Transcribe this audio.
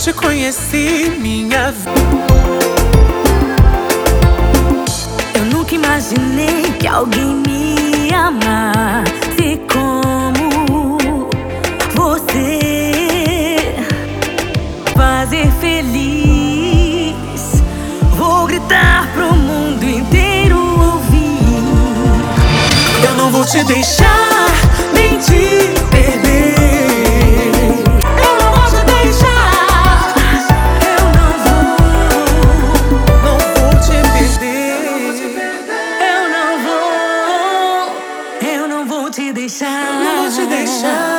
te conheci, minha vida. Eu nunca imaginei que alguém me amasse como você. Fazer feliz, vou gritar pro mundo inteiro ouvir. Eu não vou te deixar, nem te perder. Eu não vou te deixar. Eu não Não vou te perder. vou te deixar. Não vou te deixar.